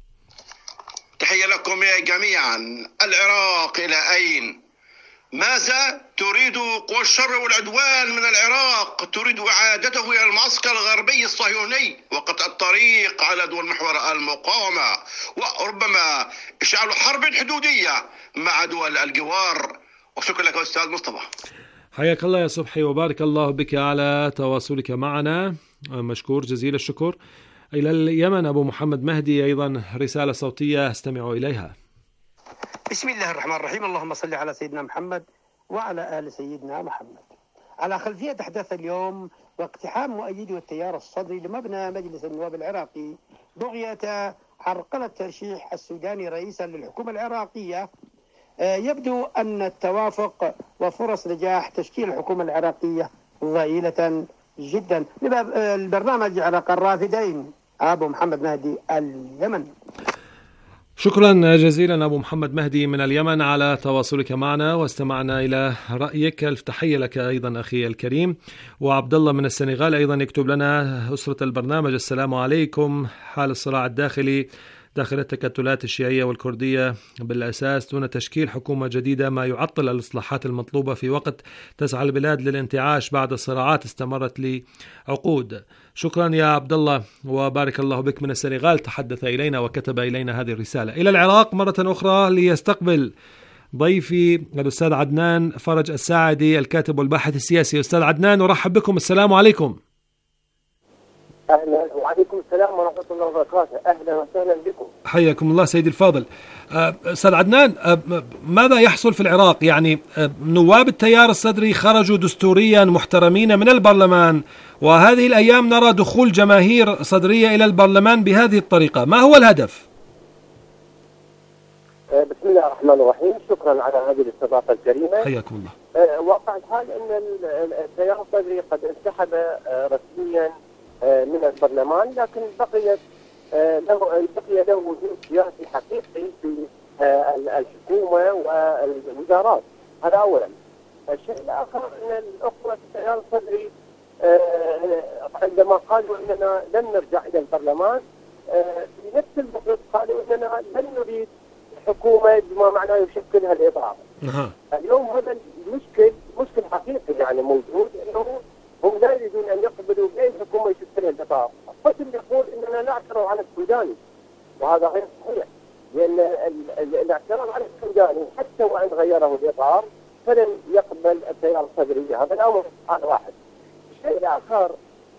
تحية لكم يا جميعا. العراق إلى أين؟ ماذا تريد قوى الشر والعدوان من العراق؟ تريد إعادته إلى المعسكر الغربي الصهيوني وقطع الطريق على دول محور المقاومة، وربما إشعال حرب حدودية مع دول الجوار. وشكرا لك أستاذ مصطفى.
حياك الله يا صبحي، وبارك الله بك على تواصلك معنا، مشكور جزيل الشكر. إلى اليمن أبو محمد مهدي أيضا رسالة صوتية استمعوا إليها.
بسم الله الرحمن الرحيم، اللهم صل على سيدنا محمد وعلى آل سيدنا محمد. على خلفية أحداث اليوم واقتحام مؤيدي التيار الصدري لمبنى مجلس النواب العراقي بغية عرقلة ترشيح السوداني رئيسا للحكومة العراقية، يبدو أن التوافق وفرص نجاح تشكيل الحكومة العراقية ضئيلة جدا. البرنامج عراق الرافدين، أبو محمد مهدي اليمن.
شكرا جزيلا أبو محمد مهدي من اليمن على تواصلك معنا واستمعنا إلى رأيك. التحية لك أيضا أخي الكريم. وعبد الله من السنغال أيضا يكتب لنا: أسرة البرنامج، السلام عليكم. حال الصراع الداخلي داخل التكتلات الشيعية والكردية بالأساس دون تشكيل حكومة جديدة، ما يعطل الإصلاحات المطلوبة في وقت تسعى البلاد للانتعاش بعد صراعات استمرت لعقود. شكرا يا عبد الله وبارك الله بك من السنغال، تحدث إلينا وكتب إلينا هذه الرسالة. إلى العراق مرة أخرى ليستقبل ضيفي الأستاذ عدنان فرج الساعدي الكاتب والباحث السياسي. أستاذ عدنان، أرحب بكم، السلام عليكم.
أهلا وعليكم السلام ورحمة الله وبركاته، أهلا وسهلا بكم.
حياكم الله سيدي الفاضل. أستاذ عدنان، ماذا يحصل في العراق؟ يعني نواب التيار الصدري خرجوا دستوريا محترمين من البرلمان، وهذه الأيام نرى دخول جماهير صدرية إلى البرلمان بهذه الطريقة، ما هو الهدف؟
بسم الله الرحمن الرحيم، شكرا على هذه الاستضافة الكريمة.
حياكم الله.
واقع الحال أن التيار الصدري قد انسحب رسميا من البرلمان، لكن بقي له وجود سياسي حقيقي في الحكومة والوزارات. هذا أولا. الشيء الآخر أن الأخوة التيار الصدري عندما قالوا أننا لن نرجع إلى البرلمان، في نفس الوقت قالوا أننا لن نريد حكومة بما معناه يشكلها الإطار. اليوم هذا مشكل حقيقي يعني موجود، أنه هم لا يريدون أن يقبلوا بأي حكومة يشكلها الإطار. الرجل يقول أننا نعترض على السوداني، وهذا غير صحيح، لأن الاعتراض على السوداني حتى وإن غيره الإطار فلن يقبل التيار الصدري هذا الأمر. هذا واحد. الشيء الآخر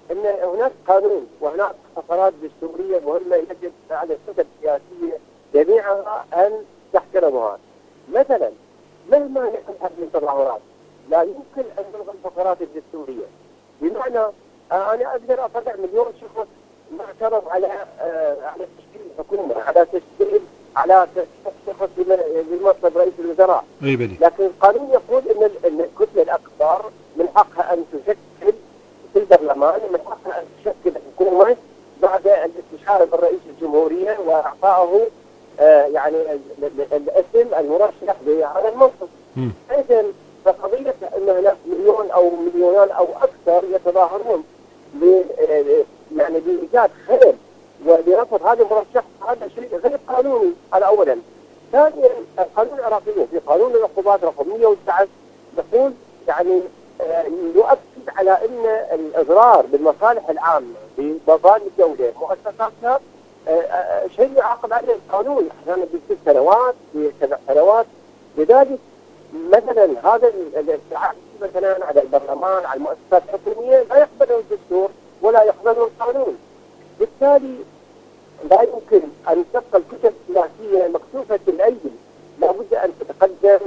ان هناك قانون وهناك فقرات دستوريه مهمه يجب على السلطه السياسيه جميعها ان تحترمها. مثلا مهما يحصل من تظاهرات لا يمكن ان نلغي الفقرات الدستوريه، بمعنى انا اقدر اطلع مليون شخص معترض على تشكيل الحكومه، على شخص بمنصب رئيس الوزراء، لكن القانون يقول ان الكتله الاكبر من حقها ان تشكل في البرلمان، ومن حقها ان تشكل حكومه بعد الاستشاره بالرئيس الجمهوريه واعطائه يعني الاسم المرشح بهذا المنصب. اذا فقضيه ان هناك مليون او مليونان او اكثر يتظاهرون يعني بايجاد خلل ولرفض هذا المرشح، هذا شيء غير قانوني. هذا اولا. ثانيا القانون العراقي في قانون العقوبات رقم 109 يقول يعني يؤكد على ان الاضرار بالمصالح العامه بمباني الدوله مؤسساتها شيء يعاقب عليه القانون، احيانا ب6 سنوات ب7 سنوات. لذلك مثلا هذا التعدي مثلا على البرلمان على المؤسسات الحكوميه لا يقبله الدستور ولا يقبله القانون. بالتالي لا يمكن ان تبقى الكتل السياسيه مكشوفه الايدي، لابد ان تتقدم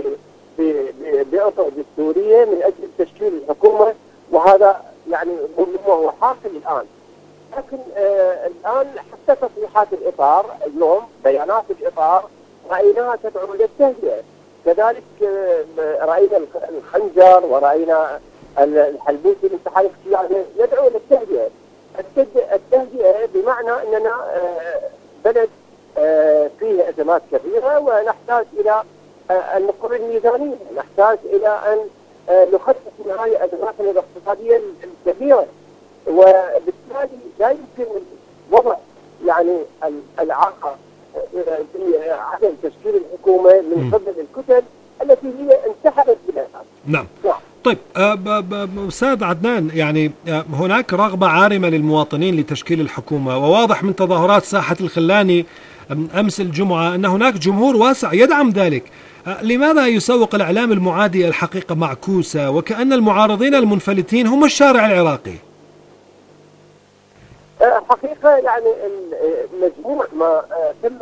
بأطر دستوريه من اجل تشكيل الحكومه، وهذا يعني هو حاصل الان. لكن الان حتى تصريحات الاطار اليوم بيانات الاطار رايناها تدعو للتهدئه، كذلك راينا الخنجر وراينا الحلبوسي من تحالف الشيعة يدعو للتهدئه. التهدئه بمعنى اننا بلد فيه ازمات كبيره ونحتاج الى ان نقر الميزانيه، نحتاج الى ان نخفف من هذه الازماتنا الاقتصاديه الكبيره، وبالتالي لا يمكن وضع يعني الاعاقه في عدم تشكيل الحكومه من قبل الكتل التي هي انسحبت بها.
نعم. طيب أستاذ عدنان، يعني هناك رغبة عارمة للمواطنين لتشكيل الحكومة، وواضح من تظاهرات ساحة الخلاني أمس الجمعة أن هناك جمهور واسع يدعم ذلك. لماذا يسوق الإعلام المعادي الحقيقة معكوسة وكأن المعارضين المنفلتين هم الشارع العراقي؟
حقيقة يعني مجموع ما تم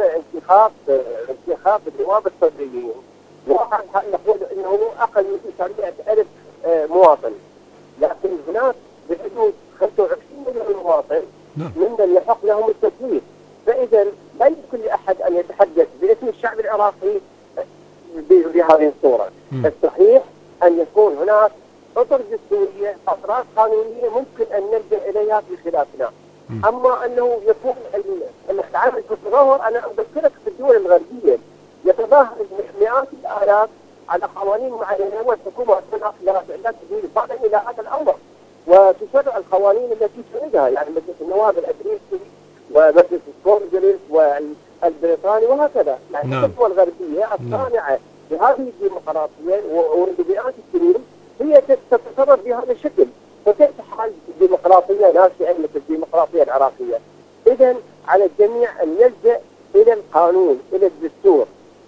انتخاب النواب الصدريين، واحد يقول انه اقل من 900,000 مواطن، لكن هناك بحدود 25 مليون مواطن ممن يحق لهم التصويت. فاذا لا يمكن لاحد ان يتحدث باسم الشعب العراقي بهذه الصورة. الصحيح ان يكون هناك اطر دستورية، اطراف قانونية ممكن ان نلجأ اليها في خلافنا. اما انه يكون التعامل في التظاهر، انا اذكرك في الدول الغربية يتظاهر مئات الالاف على قوانين معينه والحكومه لا تدير بعضا الى هذا الامر، وتشرع القوانين التي تريدها، يعني مجلس النواب الامريكي ومجلس الكونغرس والبريطاني وهكذا. يعني الدول الغربيه الصانعه بهذه الديمقراطيه ومنذ مئات السنين هي تتصرف بهذا الشكل، فكيف حال الديمقراطيه ناشئه مثل الديمقراطيه العراقيه؟ اذا على الجميع ان يلجا الى القانون، الى الدستور.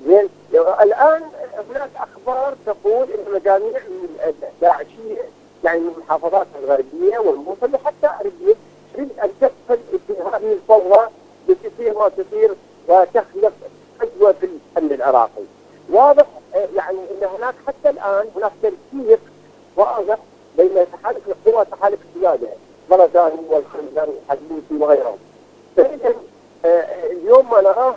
الان هناك اخبار تقول ان مجاميع الداعشيه يعني من المحافظات الغربيه والموصل وحتى اربيل تريد ان تدخل في هذه الفوضى بتصير ما تصير وتخلق فجوه في الامن العراقي. واضح يعني ان هناك حتى الان هناك تنسيق واضح بين تحالف القوى وتحالف السياده، برزاني والخنزر والحلبوسي وغيرهم. فاذا اليوم ما نراه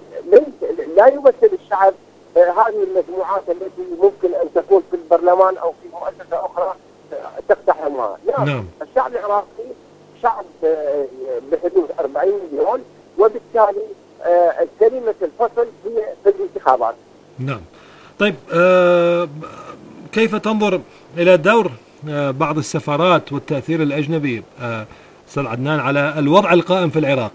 لا يمثل الشعب هذه المجموعات التي ممكن ان تكون في البرلمان او في مؤسسه اخرى تقتحمها. نعم. الشعب العراقي شعب بحدود 40 مليون، وبالتالي كلمه الفصل هي في الانتخابات.
نعم. طيب كيف تنظر الى دور بعض السفارات والتاثير الاجنبي استاذ عدنان على الوضع القائم في العراق؟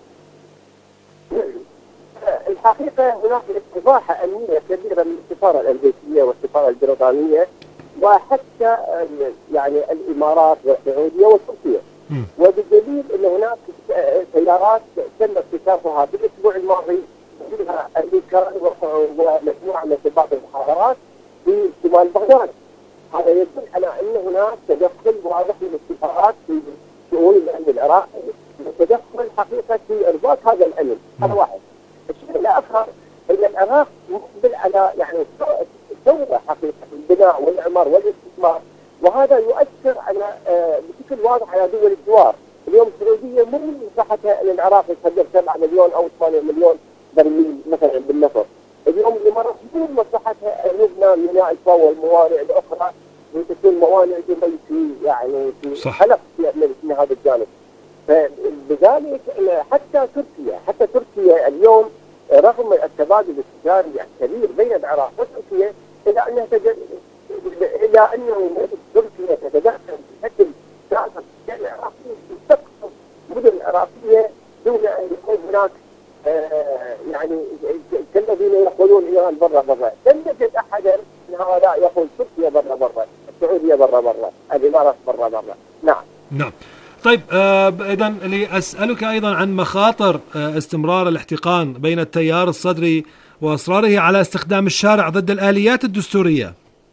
الحقيقة هناك استباحة أمنية كبيرة من السفارة الأمريكية والسفارة البريطانية وحتى يعني الإمارات والسعودية والتركية، وبدليل أن هناك سيارات تم اكتشافها في الأسبوع الماضي فيها أمريكان ومجموعة من بعض المخابرات في شمال بغداد. هذا يدل على أن هناك تدخل واضح من السفارات العراق يتدخل حقيقة في إرباط هذا الأمن. هذا واحد. الشيء الآخر أن العراق مقبل على يعني دولة حقيقة البناء والإعمار والاستثمار، وهذا يؤثر على بشكل واضح على دول الجوار. اليوم السعودية مو من مساحتها أن العراق يصدر 7 مليون أو 8 مليون برميل مثلا بالنفط. اليوم الإمارات مو من مساحتها أن يبنى ميناء الفا والموانئ الأخرى وتكون موانئ دبي في يعني في حلق من هذا الجانب. فلذلك حتى تركيا اليوم رغم التبادل التجاري الكبير بين العراق وتركيا إلا أنه تركيا تتدخل بشكل سياسة العراقية تقصف مدن العراقية دون أن يكون هناك يعني كالذين يقولون إيران برا. لم يجد أحدا من هؤلاء يقول تركيا برا، السعودية برا، الإمارات برا.
نعم. طيب إذا لأسألك أيضا عن مخاطر استمرار الاحتقان بين التيار الصدري وإصراره على استخدام الشارع ضد الآليات الدستورية.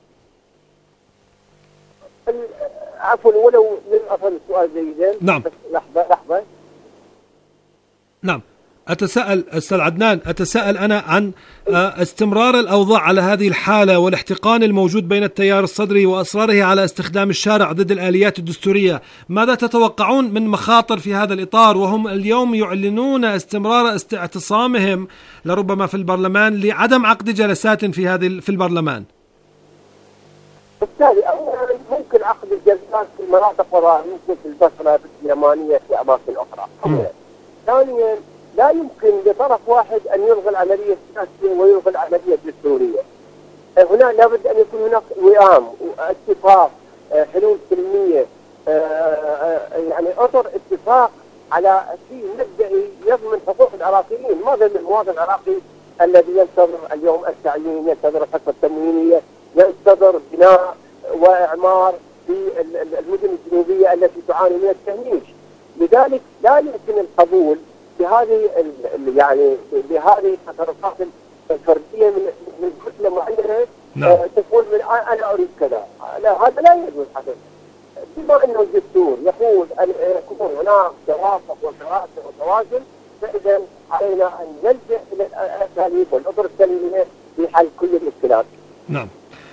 عفوا ولو من أفضل السؤال جيدا.
نعم.
لحظة.
نعم. أتساءل أستاذ عدنان، أنا عن استمرار الأوضاع على هذه الحالة والاحتقان الموجود بين التيار الصدري وإصراره على استخدام الشارع ضد الآليات الدستورية. ماذا تتوقعون من مخاطر في هذا الإطار وهم اليوم يعلنون استمرار اعتصامهم لربما في البرلمان لعدم عقد جلسات في البرلمان؟
بالتالي أولا ممكن عقد الجلسات في مناطق وراء مثل في البصرة في اليمانية في أماكن أخرى. ثانيا لا يمكن لطرف واحد أن يلغي العملية السياسية ويلغي العملية الدستورية. هنا لابد أن يكون هناك وئام واتفاق، حلول سلمية، يعني أطر اتفاق على شيء مبدئي يضمن حقوق العراقيين. ماذا بالمواطن العراقي الذي ينتظر اليوم التعيين، ينتظر الحصة التموينية، ينتظر بناء وإعمار في المدن الجنوبية التي تعاني من التهميش. لذلك لا يمكن القبول بهذه بهذه التصرفات الفرديه من كتله معينه تقول انا اريد كذا. لا، هذا لا يجوز حقيقه. بما انه الدستور يقول ان يكون هناك توافق وتوازن، فاذا علينا ان نلجا الى الاساليب والاطر السلميه في حل كل المشكلات.
نعم.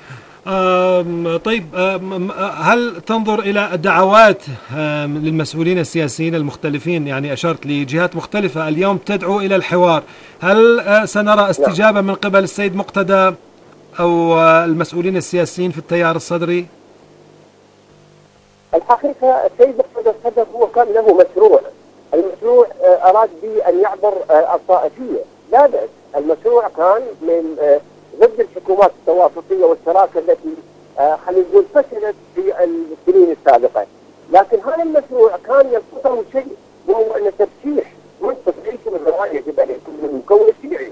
طيب، هل تنظر إلى الدعوات للمسؤولين السياسيين المختلفين؟ يعني أشرت لجهات مختلفة اليوم تدعو إلى الحوار. هل سنرى استجابة من قبل السيد مقتدى أو المسؤولين السياسيين في التيار الصدري؟
الحقيقة السيد مقتدى الصدر هو كان له المشروع أراد به أن يعبر الطائفية. لا بأس، المشروع كان من ضد الحكومات التوافقية والشراكة التي خلينا نقول فشلت في السنين السابقة. لكن هذا المشروع كان ينقصه شيء، وهو أن ترشيح منصب رئيس الوزراء يجب أن يكون من المكون الشيعي.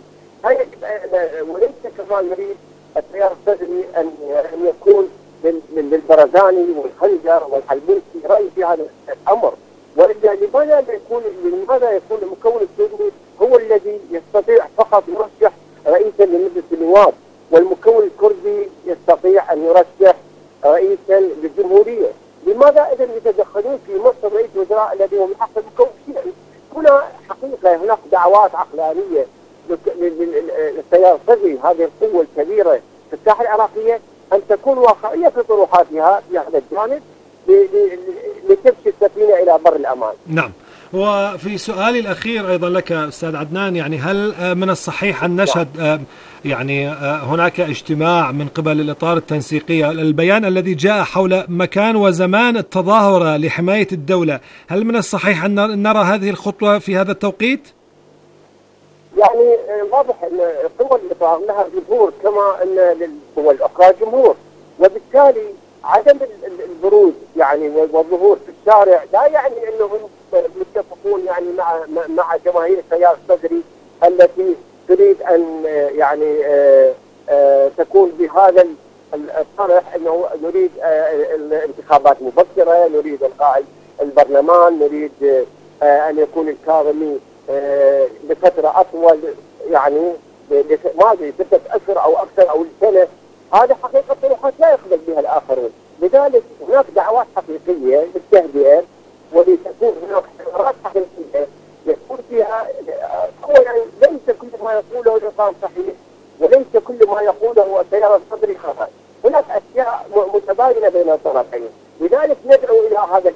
وليس كما يريد التيار الصدري أن يكون من البرزاني والخنجر والحلبوسي رأي في هذا الأمر. وإلا لماذا يكون المكون السني هو الذي يستطيع فقط يرشح رئيسا لمجلس النواب، والمكون الكردي يستطيع أن يرشح رئيسا للجمهورية؟ لماذا إذا يتدخلون في منصب رئيس الوزراء الذي هو من حق المكون الشيعي؟ هنا حقيقة هناك دعوات عقلانية للتيار الصدري، هذه القوة الكبيرة في الساحة العراقية، أن تكون واقعية في طروحاتها في هذا الجانب لتمشي السفينة إلى بر الأمان.
نعم. وفي سؤالي الأخير أيضا لك أستاذ عدنان، يعني هل من الصحيح أن نشهد يعني هناك اجتماع من قبل الإطار التنسيقية؟ البيان الذي جاء حول مكان وزمان التظاهرة لحماية الدولة، هل من الصحيح أن نرى هذه الخطوة في هذا التوقيت؟
يعني واضح أن قوى الإطار لها جمهور كما أن للقوى الأخرى جمهور، وبالتالي عدم البروز يعني والظهور في الشارع لا يعني أنهم متفقون يعني مع جماهير التيار الصدري التي تريد أن يعني تكون بهذا الطرح أنه نريد الانتخابات مبكرة، نريد إلغاء البرلمان، نريد أن يكون الكاظمي لفترة أطول، يعني ما أدري 6 أشهر أو أكثر أو سنة. هذا حقيقة طروحات لا يقبل بها الآخرون. لذلك هناك دعوات حقيقية للتهدئة ولتكون هناك حوارات حقيقية يكون فيها يعني ليس كل ما يقوله النظام صحيح، وليس كل ما يقوله التيار الصدري خطأ. هناك أشياء متباينة بين الطرفين، لذلك ندعو إلى هذا